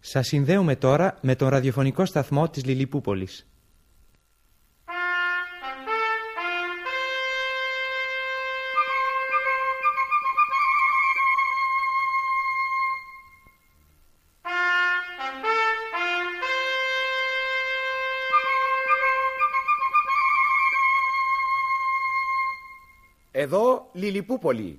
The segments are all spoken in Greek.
Σας συνδέουμε τώρα με τον ραδιοφωνικό σταθμό της Λιλιπούπολης. Εδώ Λιλιπούπολη.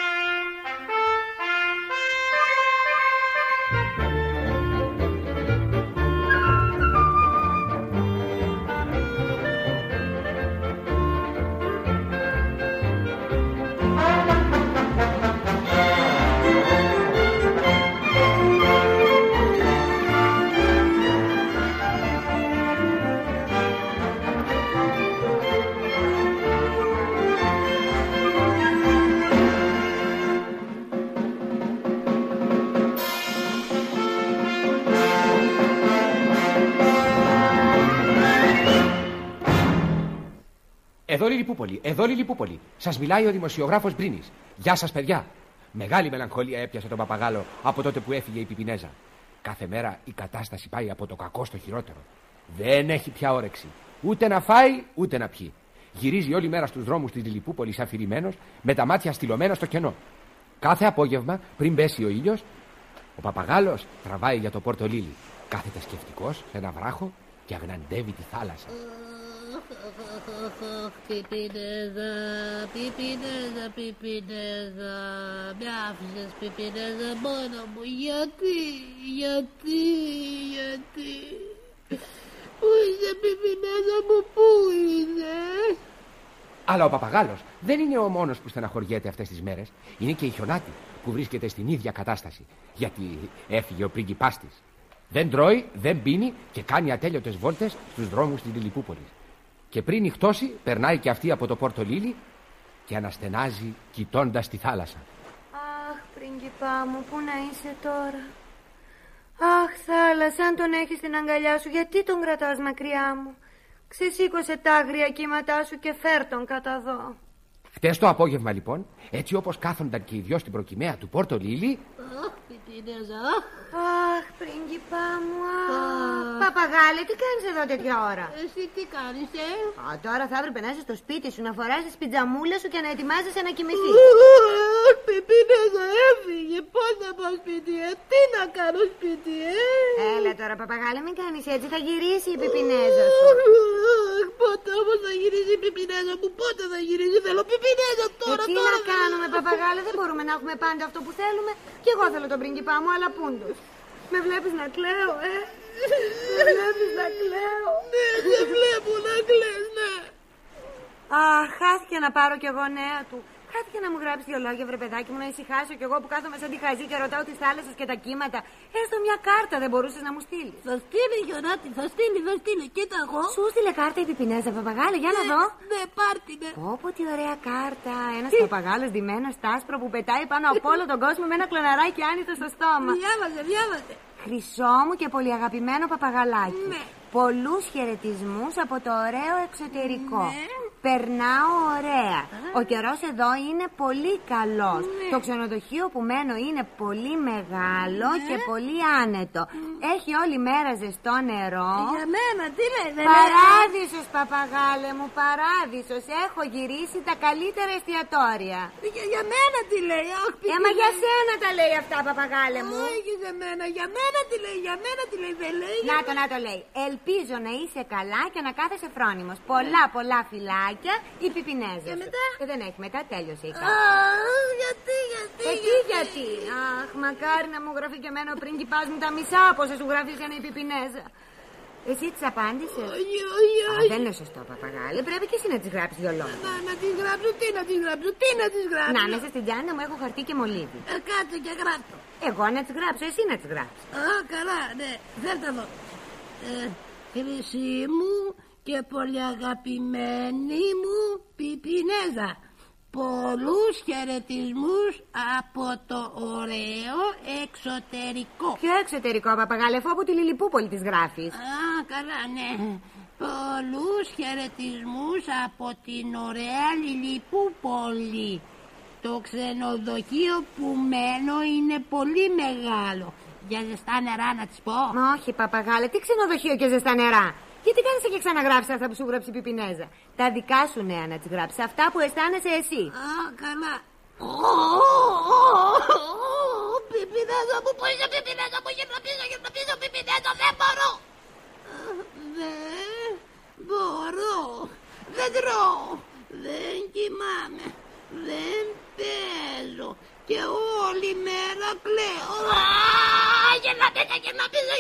Εδώ Λιλιπούπολη. Σας μιλάει ο δημοσιογράφος Μπρίνης. Γεια σας, παιδιά. Μεγάλη μελαγχολία έπιασε τον Παπαγάλο από τότε που έφυγε η Πιπινέζα. Κάθε μέρα η κατάσταση πάει από το κακό στο χειρότερο. Δεν έχει πια όρεξη. Ούτε να φάει, ούτε να πιει. Γυρίζει όλη μέρα στους δρόμους της Λιλιπούπολης αφηρημένος, με τα μάτια στυλωμένα στο κενό. Κάθε απόγευμα, πριν πέσει ο ήλιος, ο Παπαγάλος τραβάει για το Πόρτο Λίλι. Κάθεται σκεφτικός σε ένα βράχο και αγναντεύει τη θάλασσα. Πιπινέζα, Πιπινέζα, Πιπινέζα. Με άφησες, Πιπινέζα, μόνο μου. Γιατί. Πού είσαι, Πιπινέζα μου, πού είσαι? Αλλά ο Παπαγάλος δεν είναι ο μόνος που στεναχωριέται αυτές τις μέρες. Είναι και η Χιονάτη που βρίσκεται στην ίδια κατάσταση. Γιατί έφυγε ο πρίγκιπάς της. Δεν τρώει, δεν πίνει και κάνει ατέλειωτες βόλτες στους δρόμους της Λιλιπούπολης. Και πριν νυχτώσει, περνάει και αυτή από το Πόρτο Λίλι και αναστενάζει κοιτώντας τη θάλασσα. Αχ, πρίγκιπά μου, πού να είσαι τώρα? Αχ, θάλασσα, αν τον έχεις στην αγκαλιά σου, γιατί τον κρατάς μακριά μου? Ξεσήκωσε τα άγρια κύματά σου και φέρ τον κατά εδώ. Χτες το απόγευμα λοιπόν, έτσι όπως κάθονταν και οι δυο στην προκυμαία του Πόρτο Λίλι. Αχ, Πιπινέζα, αχ, πρίγκιπά μου, αχ. Παπαγάλε, τι κάνεις εδώ τέτοια ώρα? Εσύ τι κάνεις, Τώρα θα έπρεπε να είσαι στο σπίτι σου, να φοράς τις πιτζαμούλες σου και να ετοιμάζεσαι να κοιμηθείς. Αχ, Πιπινέζα, έφυγε. Πώς να πάω σπίτι, τι να κάνω σπίτι, Έλα τώρα, Παπαγάλε, μην κάνεις έτσι, θα γυρίσει η Πιπινέζα σου. Πότε όμως θα γυρίσει η Πιπινέζα μου, πότε θα γυρίσει? Θέλω Πιπινέζα τώρα. Τι να κάνουμε, Παπαγάλε, δεν μπορούμε να έχουμε πάντα αυτό που θέλουμε. Κι εγώ θέλω τον πρίγκιπά μου, αλλά πούντος. Με βλέπεις να κλαίω, Με βλέπεις να κλαίω? Ναι, σε βλέπω να κλαις, ναι. Αχ, χάθηκε να πάρω κι εγώ νέα του. Χάθηκε να μου γράψει δυο λόγια, βρε παιδάκι μου, να ησυχάσω κι εγώ που κάθομαι σαν τη χαζή και ρωτάω τις θάλασσες και τα κύματα. Έστω μια κάρτα δεν μπορούσες να μου στείλεις? Θα στείλει, Γιονάτη, θα στείλει. Κοίτα εγώ. Σου στείλε κάρτα η Πιπινέζα, Παπαγάλε, για να δω. Ναι, πάρτινε. Πω, τι ωραία κάρτα. Ένας παπαγάλος ντυμένος τ' άσπρο που πετάει πάνω από όλο τον κόσμο με ένα κλωναράκι άνητο στο στόμα. Διάβασε. Χρυσό μου και πολύ αγαπημένο παπαγαλάκι. Ναι. Πολλούς χαιρετισμούς από το ωραίο εξωτερικό. Ναι. Περνάω ωραία. Ο καιρός εδώ είναι πολύ καλός. Ναι. Το ξενοδοχείο που μένω είναι πολύ μεγάλο και πολύ άνετο. Έχει όλη μέρα ζεστό νερό. Για μένα, τι λέει, δεν Παράδεισος, Παπαγάλε μου, παράδεισος. Έχω γυρίσει τα καλύτερα εστιατόρια. Για μένα τι λέει, αχ, Μα για σένα τα λέει αυτά, Παπαγάλε μου. Όχι για μένα, για μένα τι λέει, δεν λέει. Να το λέει. Ελπίζω να είσαι καλά και να κάθεσαι φρόνιμος. Πολλά φυλάκια, η Πιπινέζα. Και σου. μετά? Δεν έχει μετά, τέλειωσε η Αχ, κάρτα. γιατί. Αχ, μακάρι να μου γραφεί και εμένα ο πρίγκιπάς μου τα μισά από όσα σου γράφει για η Πιπινέζα. Εσύ της απάντησες? Όχι. Δεν είναι σωστό, Παπαγάλε. Πρέπει και εσύ να της γράψεις δυο λόγια. Να της γράψω, τι να της γράψω. Να, μέσα στην τσάντα μου έχω χαρτί και μολύβι. Κάτσε και γράψω. Εγώ να της γράψω, εσύ να της γράψεις. Καλά, ναι, φέρτε εδώ. Χρυσή μου και πολύ αγαπημένη μου Πιπινέζα, πολλούς χαιρετισμούς από το ωραίο εξωτερικό. Ποιο εξωτερικό, Παπαγάλε, αφού από τη Λιλιπούπολη της γράφεις? Καλά, ναι. Πολλούς χαιρετισμούς από την ωραία Λιλιπούπολη. Το ξενοδοχείο που μένω είναι πολύ μεγάλο για ζεστά νερά να της πω? Όχι, παπαγάλε, τι ξενοδοχείο και ζεστά νερά. Γιατί κάνεις και ξαναγράψεις αυτά που σου γράψει η Πιπινέζα? Τα δικά σου νέα να τις γράψεις, αυτά που αισθάνεσαι εσύ. Α, καλά. Πιπινέζα μου, πού είσαι Πιπινέζα μου, γύρνα πίσω, Πιπινέζα, δεν μπορώ. Δεν μπορώ, δεν τρώω, δεν κοιμάμαι, δεν παίζω και όλη μέρα κλαίω. Γύρνα πίσω, γύρνα πίσω.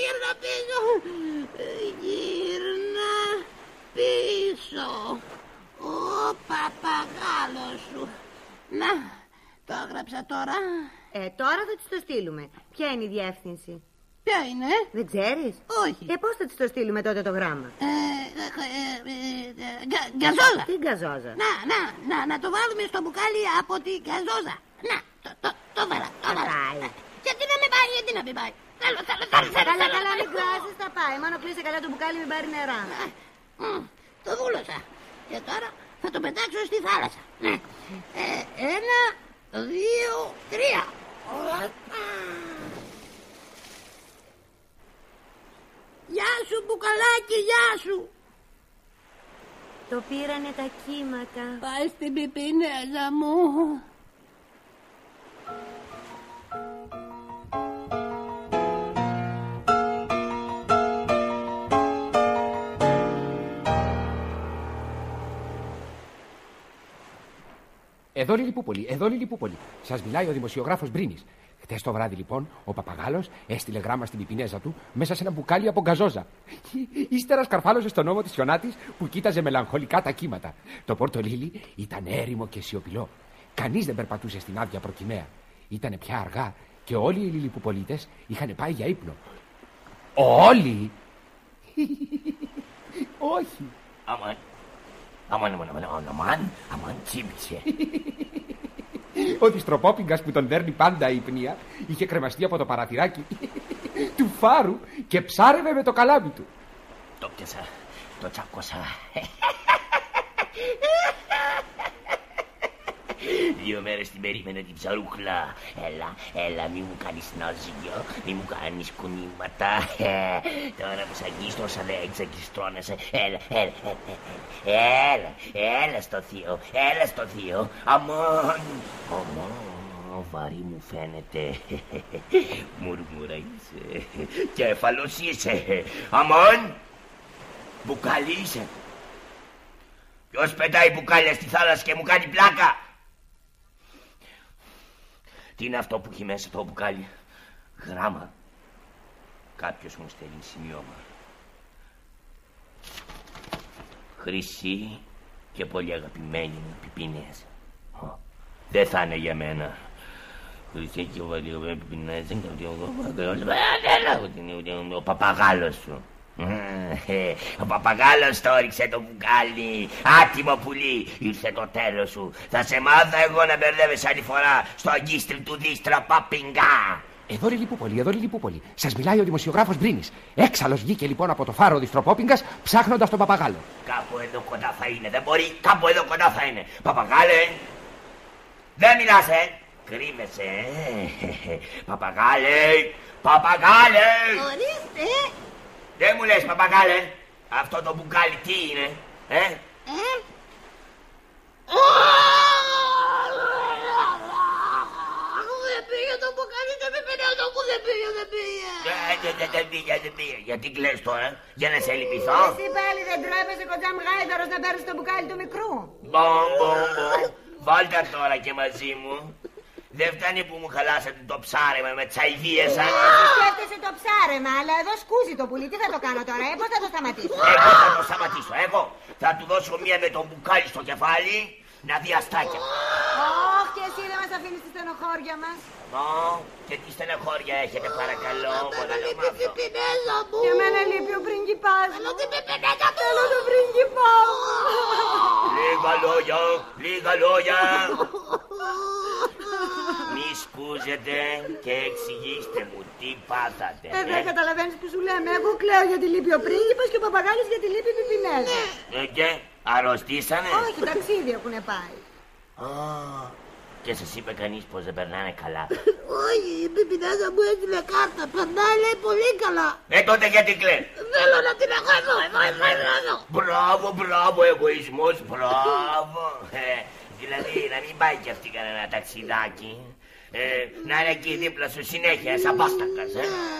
Γύρνα πίσω. Ο παπαγάλος σου. Να, το έγραψα τώρα. Τώρα θα της το στείλουμε. Ποια είναι η διεύθυνση? Ποια είναι? Δεν ξέρεις? Όχι. Πώς θα της το στείλουμε τότε το γράμμα? Γκαζόζα. Τι γκαζόζα? Να το βάλουμε στο μπουκάλι από τη γκαζόζα. Να, το βάλα. Γιατί να μην πάει, Θέλω. Καλά, μην κράζεις, θα πάει. Μόνο κλείσε καλά το μπουκάλι, μην πάρει νερά. Το βούλωσα. Και τώρα θα το πετάξω στη θάλασσα. 1, 2, 3. Γεια σου μπουκαλάκι, γεια σου. Το πήρανε τα κύματα. Πάει στην Πιπινέζα μου. Εδώ Λιλιπούπολη. Σας μιλάει ο δημοσιογράφος Μπρίνης. Χτες το βράδυ, λοιπόν, ο παπαγάλος έστειλε γράμμα στην Πιπινέζα του μέσα σε ένα μπουκάλι από γκαζόζα. Ύστερα σκαρφάλωσε στον ώμο της χιονάτης που κοίταζε μελαγχολικά τα κύματα. Το Πόρτο Λίλι ήταν έρημο και σιωπηλό. Κανείς δεν περπατούσε στην άδεια προκυμαία. Ήτανε πια αργά και όλοι οι Λιλιπουπολίτες είχαν πάει για ύπνο. Όλοι! Όχι. Αμάν τσίμπησε. Ο διστροπόπιγκας που τον δέρνει πάντα η ύπνοια είχε κρεμαστεί από το παραθυράκι του φάρου και ψάρευε με το καλάμι του. Το πιάσα, το τσάκωσα. 2 μέρες την περίμενα την ψαρούχλα. Έλα, μη μου κάνεις νόζιο, μη μου κάνεις κουνήματα. Τώρα που σ' αγκίστρωσα δεν ξαγκιστρώνεσαι. Έλα στο θείο. Αμάν, βαρύ μου φαίνεται. Μουρμούρα είσαι, κέφαλος είσαι. Αμάν, μπουκάλι είσαι. Ποιος πετάει μπουκάλια στη θάλασσα και μου κάνει πλάκα? Τι είναι αυτό που έχει μέσα το μπουκάλι? Γράμμα. Κάποιος μου στέλνει σημειώμα. Χρυσή και πολύ αγαπημένη μου Πιπινέζα. Δεν θα είναι για μένα. Χρυσή και πολύ αγαπημένη Πιπινέζα. Ο παπαγάλος σου. Ο παπαγάλος το έριξε το μπουκάλι. Άτιμο πουλί, ήρθε το τέλος σου. Θα σε μάθω εγώ να μπερδεύεσαι άλλη φορά στο αγκίστρι του δίστροπόπιγγα. Εδώ Λιλιπούπολη. Σας μιλάει ο δημοσιογράφος Μπρίνης. Έξαλλος βγήκε λοιπόν από το φάρο ο διστροπόπιγκας ψάχνοντας τον παπαγάλο. Κάπου εδώ κοντά θα είναι, δεν μπορεί, κάπου εδώ κοντά θα είναι. Παπαγάλε, δεν μιλάς, κρύβεσαι, Παπαγάλε. Ορίστε. Δεν μου λες, παπαγάλε, αυτό το μπουκάλι τι είναι, Δεν πήγε το μπουκάλι, δεν πήγε. Δεν πήγε. Γιατί κλαις τώρα, για να σε λυπηθώ? Εσύ πάλι δεν τρέπεσαι κοντζάμ γάιδαρος να παίρνεις το μπουκάλι του μικρού? Μπομ. Βάλτε τώρα και μαζί μου. Δεν φτάνει που μου χαλάσατε το ψάρεμα με τσαϊδίες σαν... Σκέφτεσαι το ψάρεμα, αλλά εδώ σκούζει το πουλί. Τι θα το κάνω τώρα, πώς θα το σταματήσω? Εγώ θα το σταματήσω, θα του δώσω μία με το μπουκάλι στο κεφάλι να δει αστάκια. Όχι, και εσύ δεν μας αφήνεις τη στενοχώρια μας. Και τι στενοχώρια έχετε παρακαλώ? Εμένα λείπει η Πιπινέζα μου. Και εμένα λείπει ο πριγκιπάς μου. Θέλω την Πιπινέζα μου. Θέλω τον πριγκιπά μου. Λίγα λόγια. Μη σκούζετε και εξηγήστε μου τι πάθατε. Δεν καταλαβαίνεις που σου λέμε. Εγώ κλαίω γιατί λείπει ο πρίγκιπας και ο παπαγάλος γιατί λείπει η Πιπινέζα. Και αρρωστήσανε? Όχι, ταξίδι έχουν πάει. Και σας είπε κανείς πως δεν περνάνε καλά? Όχι, η Πιπινέζα μου έστειλε κάρτα. Περνάει, λέει, πολύ καλά. Τότε γιατί κλαις? Θέλω να την έχω εδώ. Μπράβο, εγωισμός, μπράβο. Δηλαδή να μην πάει κι αυτή κανένα ταξιδάκι. Να είναι εκεί δίπλα σου συνέχεια, σαν πάστακας.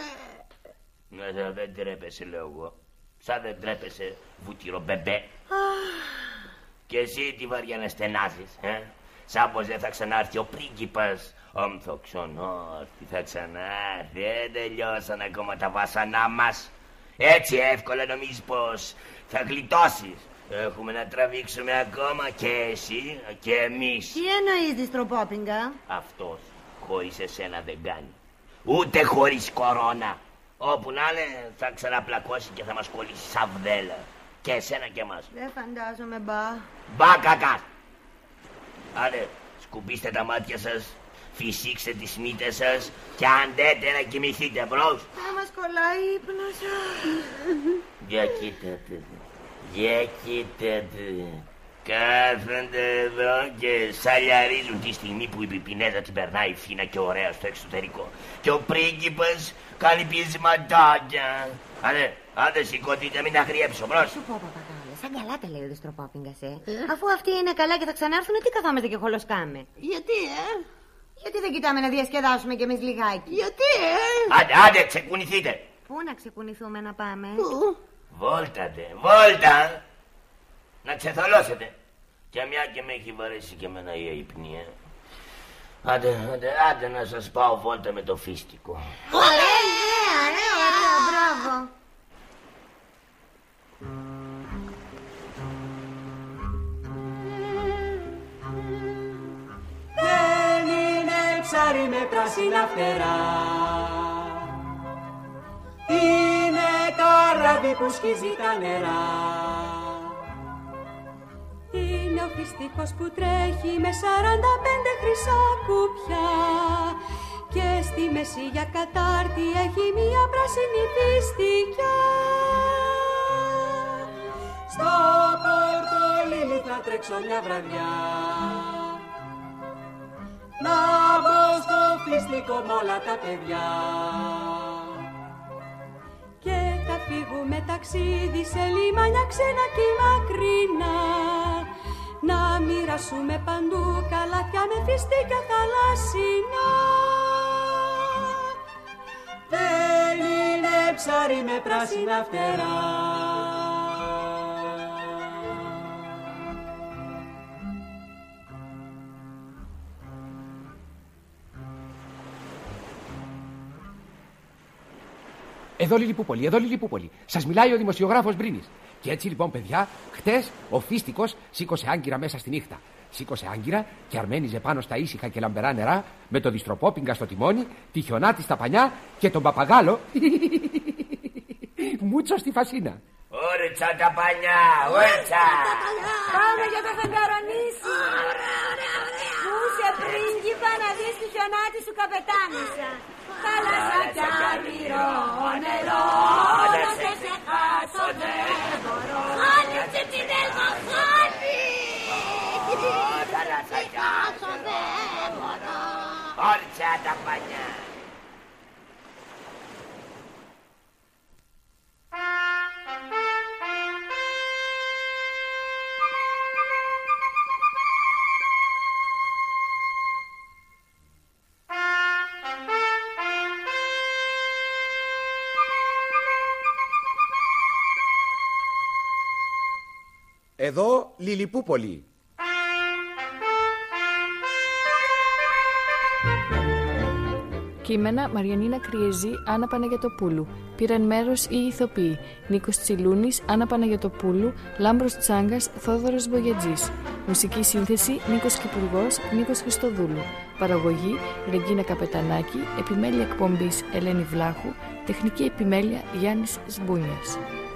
Δεν τρέπεσαι, λέω εγώ. Σαν δεν τρέπεσαι, βούτυρο μπεμπέ. Και εσύ τι βαριά να στενάζεις, σαν πως δεν θα ξανάρθει ο πρίγκιπας. Θα ξανάρθει, θα ξανάρθει. Δεν τελειώσαν ακόμα τα βάσανά μας. Έτσι εύκολα νομίζεις πως θα γλιτώσεις? Έχουμε να τραβήξουμε ακόμα και εσύ και εμείς. Τι εννοείς, διστροπόπιγγα? Αυτός χωρίς εσένα δεν κάνει. Ούτε χωρίς κορώνα. Όπου να είναι θα ξαναπλακώσει και θα μας κολλήσει σαν βδέλα. Και εσένα και εμάς. Δεν φαντάζομαι, μπα. Μπα κακάς. Άντε, σκουπίστε τα μάτια σας, φυσήξτε τις μύτες σας και αντέτε να κοιμηθείτε μπρος. Θα μας κολλάει ύπνος. Για κοίτατε. Κάθονται εδώ και σαλιαρίζουν τη στιγμή που η Πιπινέζα την περνάει φίνα και ωραία στο εξωτερικό. Και ο πρίγκιπας κάνει πιεσματάκια. Άντε σηκώτητε, μην αγριέψω μπρος. Σου πω, παπαγάλε, σαν καλά τα λέει ο διστροπόπιγγας, Αφού αυτοί είναι καλά και θα ξανάρθουν, τι καθόμαστε και χολοσκάμε? Γιατί δεν κοιτάμε να διασκεδάσουμε κι εμείς λιγάκι? Άντε, ξεκουνηθείτε. Πού να ξεκουνηθούμε να πάμε? Βόλτα. Να ξεθολώσετε. Και μια και με έχει βαρέσει και εμένα η αϊπνία. Άντε να σας πάω βόλτα με το φίστικο. Ωραία, μπράβο. Δεν είναι ψάρι με πράσινα φτερά, είναι καράβι που σκίζει τα νερά. Είναι ο φιστικός που τρέχει με 45 χρυσά κουπιά και στη μέση για κατάρτι έχει μία πράσινη φιστικιά. Στο Πορτολίλι θα τρέξω μια βραδιά, να μπω στο φιστικό με όλα τα παιδιά. Και θα φύγουμε ταξίδι σε λιμάνια ξένα και μακρινά, να μοιρασούμε παντού καλάθια με φιστίκια θαλάσσινα. Δεν είναι ψάρι με πράσινα φτερά. Εδώ Λιλιπούπολη. Σας μιλάει ο δημοσιογράφος Μπρίνης. Και έτσι λοιπόν, παιδιά, χτες ο φίστικος σήκωσε άγκυρα μέσα στη νύχτα. Σήκωσε άγκυρα και αρμένιζε πάνω στα ήσυχα και λαμπερά νερά με το διστροπόπιγγα στο τιμόνι, τη χιονάτη στα πανιά και τον παπαγάλο μούτσο στη φασίνα. Ωρίτσα τα πανιά, ωρίτσα. Πάμε για το φεγγαρονίσι. Πούσε πρίγκιπα να δεις τη χιονάτη σου καπετάνισσα. Θάλασσα κι άμυρο νερό, να σε ξεχάσω δεν μπορώ. Άνοιξε την ελμαχάνη. Θάλασσα κι άμυρο δεν μπορώ. Ωρίτσα τα πανιά. Εδώ Λιλιπούπολη. Κείμενα Μαριανίνα Κριεζή, Άννα Παναγιωτοπούλου. Πήραν μέρος οι ηθοποιοί Νίκος Τσιλούνης, Άννα Παναγιωτοπούλου, Λάμπρος Τσάγκας, Θόδωρος Μπογιατζής. Μουσική σύνθεση Νίκος Κυπουργός, Νίκος Χριστοδούλου. Παραγωγή Ρεγκίνα Καπετανάκη. Επιμέλεια εκπομπής Ελένη Βλάχου. Τεχνική επιμέλεια Γιάννης Σμπούνιας.